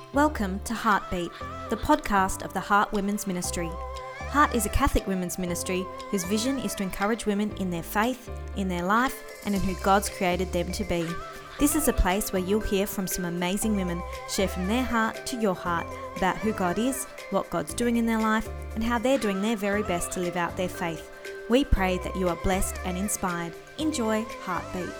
Welcome to Heartbeat, the podcast of the Heart Women's Ministry. Heart is a Catholic women's ministry whose vision is to encourage women in their faith, in their life, and in who God's created them to be. This is a place where you'll hear from some amazing women share from their heart to your heart about who God is, what God's doing in their life, and how they're doing their very best to live out their faith. We pray that you are blessed and inspired. Enjoy Heartbeat.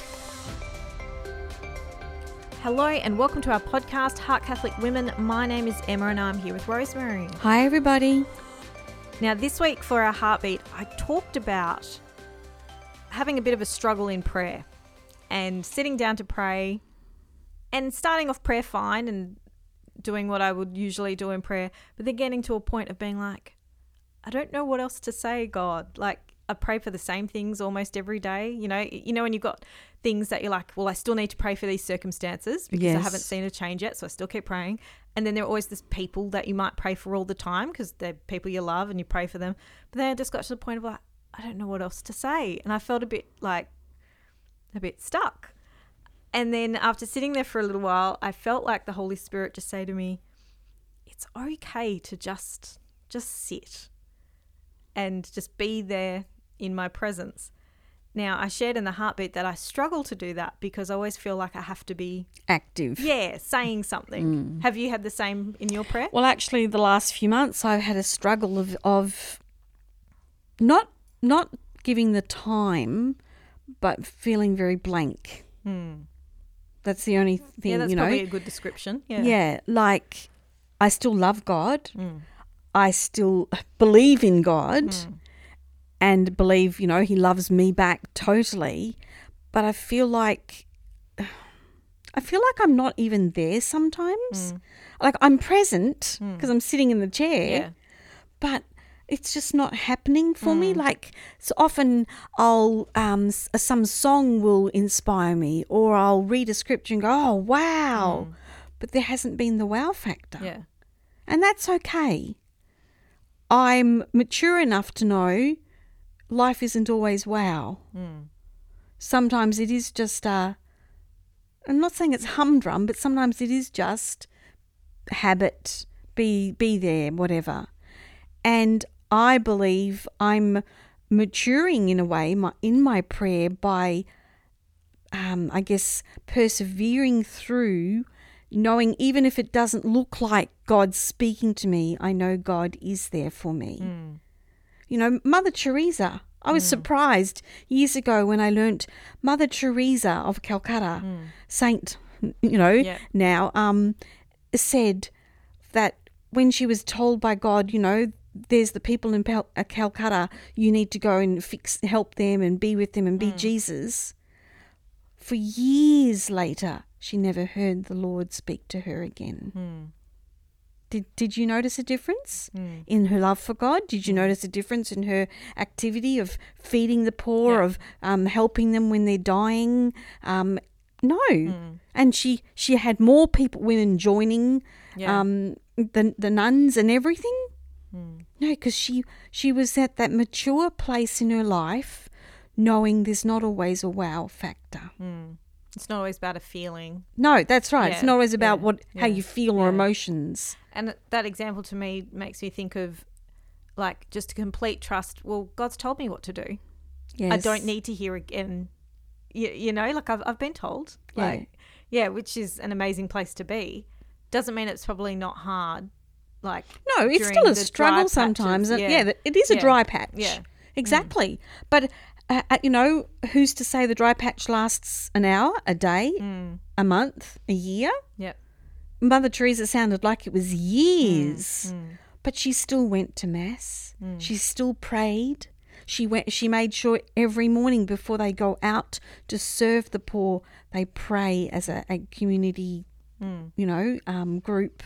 Hello and welcome to our podcast, Heart Catholic Women. My name is Emma and I'm here with Rosemary. Hi everybody. Now this week for our Heartbeat, I talked about having a bit of a struggle in prayer and sitting down to pray and starting off prayer fine and doing what I would usually do in prayer, but then getting to a point of being like, I don't know what else to say, God. Like, I pray for the same things almost every day. You know, when you've got things that you're like, well, I still need to pray for these circumstances because I haven't seen a change yet, so I still keep praying. And then there are always these people that you might pray for all the time because they're people you love and you pray for them. But then I just got to the point of like, I don't know what else to say. And I felt a bit stuck. And then after sitting there for a little while, I felt like the Holy Spirit just say to me, it's okay to just sit and just be there in my presence. Now, I shared in the Heartbeat that I struggle to do that because I always feel like I have to be active. Yeah, saying something. Have you had the same in your prayer? Well, actually, the last few months I've had a struggle of not giving the time, but feeling very blank. That's the only thing, yeah, that's probably a good description. Yeah, like I still love God. I still believe in God. And believe, he loves me back totally. But I feel like I'm not even there sometimes. Like I'm present because I'm sitting in the chair, but it's just not happening for me. Like so often I'll some song will inspire me, or I'll read a scripture and go, oh wow, but there hasn't been the wow factor. Yeah, and that's okay. I'm mature enough to know life isn't always wow. Sometimes it is just I'm not saying it's humdrum, but sometimes it is just habit, be there, whatever. And I believe I'm maturing in a way in my prayer by, I guess, persevering through, knowing even if it doesn't look like God's speaking to me, I know God is there for me. Mother Teresa, I was surprised years ago when I learnt Mother Teresa of Calcutta, saint, now, said that when she was told by God, there's the people in Calcutta, you need to go and help them and be with them and be Jesus. For years later, she never heard the Lord speak to her again. Did you notice a difference in her love for God? Did you notice a difference in her activity of feeding the poor, of helping them when they're dying? No. And she had more women joining the nuns and everything. No, because she was at that mature place in her life knowing there's not always a wow factor. It's not always about a feeling. No, that's right. It's not always about how you feel or emotions. And that example to me makes me think of like just a complete trust. Well, God's told me what to do. Yes. I don't need to hear again. Like I've been told. Which is an amazing place to be. Doesn't mean it's probably not hard. Like no, it's still a struggle sometimes. It is a dry patch. Yeah, exactly. But who's to say the dry patch lasts an hour, a day, a month, a year? Yep. Mother Teresa sounded like it was years, but she still went to Mass. She still prayed. She made sure every morning before they go out to serve the poor, they pray as a community, group.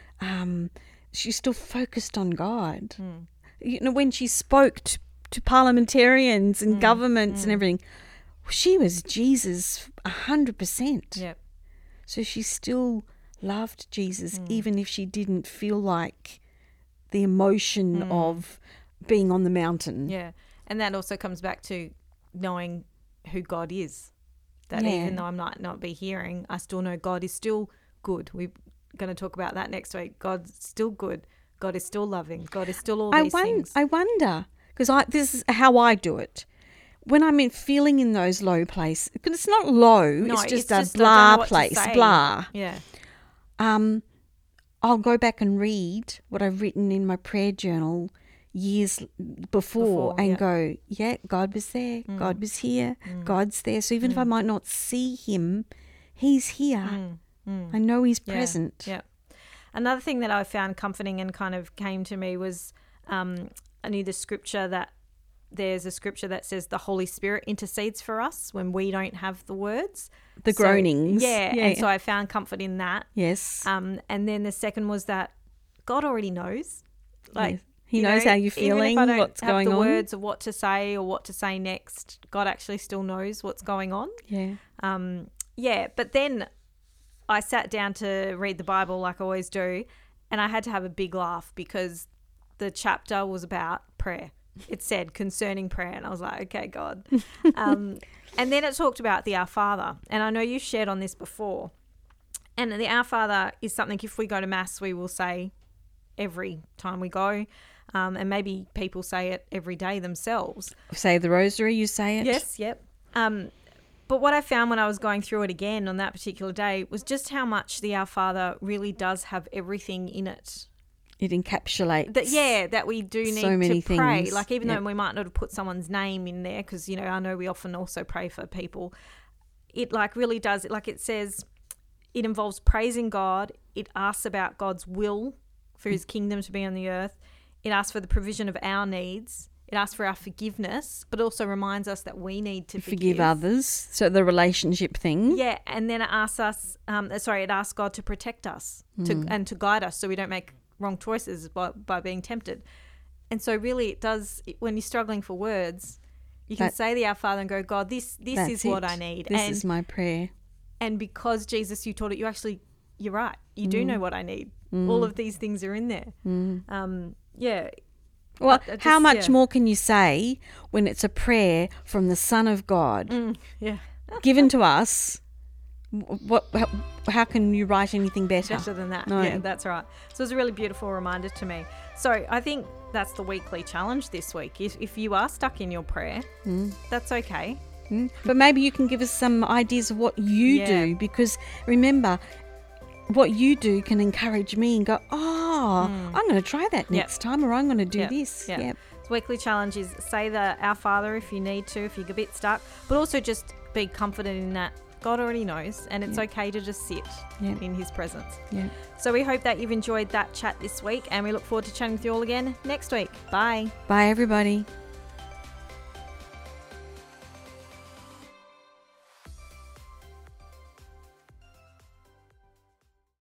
She still focused on God. When she spoke to parliamentarians and governments and everything, she was Jesus 100%. Yep. So she still loved Jesus even if she didn't feel like the emotion of being on the mountain. Yeah. And that also comes back to knowing who God is. That even though I might not be hearing, I still know God is still good. going to talk about that next week. God's still good. God is still loving. God is still all these things. I wonder, because this is how I do it. When I'm feeling in those low places, because it's not low, it's just a blah place, blah. Yeah. I'll go back and read what I've written in my prayer journal years before and go, yeah, God was there. God was here. God's there. So even if I might not see him, he's here. I know he's present. Yeah. Another thing that I found comforting and kind of came to me was I knew the scripture that there's a scripture that says the Holy Spirit intercedes for us when we don't have the words. The groanings. Yeah. And so I found comfort in that. Yes. And then the second was that God already knows. Like, yes. He knows how you're feeling, even if I don't what's going have the on. words of what to say or what to say next, God actually still knows what's going on. Yeah. But then I sat down to read the Bible like I always do, and I had to have a big laugh because the chapter was about prayer. It said concerning prayer, and I was like, okay, God. And then it talked about the Our Father, and I know you shared on this before. And the Our Father is something, if we go to Mass, we will say every time we go, and maybe people say it every day themselves. Say the rosary, you say it? Yes, yep. But what I found when I was going through it again on that particular day was just how much the Our Father really does have everything in it. It encapsulates that we do need so many to pray. things. Like even though we might not have put someone's name in there, because I know we often also pray for people. It like really does. Like it says, it involves praising God. It asks about God's will for His kingdom to be on the earth. It asks for the provision of our needs. It asks for our forgiveness, but also reminds us that we need to forgive others. So the relationship thing. Yeah, and then it asks us. It asks God to protect us and to guide us, so we don't make wrong choices by being tempted. And so really it does, when you're struggling for words, you can say the Our Father and go, God, this is what I need. This is my prayer. And because Jesus, you taught it, you're right. You do know what I need. All of these things are in there. Well, how much more can you say when it's a prayer from the Son of God given to us? How can you write anything better than that? No. Yeah, that's right. So it's a really beautiful reminder to me. So I think that's the weekly challenge this week. If you are stuck in your prayer, that's okay. But maybe you can give us some ideas of what you do, because remember, what you do can encourage me and go, I'm going to try that next time, or I'm going to do this. The weekly challenge is say the Our Father if you need to, if you're a bit stuck, but also just be confident in that God already knows, and it's okay to just sit in His presence. So we hope that you've enjoyed that chat this week, and we look forward to chatting with you all again next week. Bye. Bye, everybody.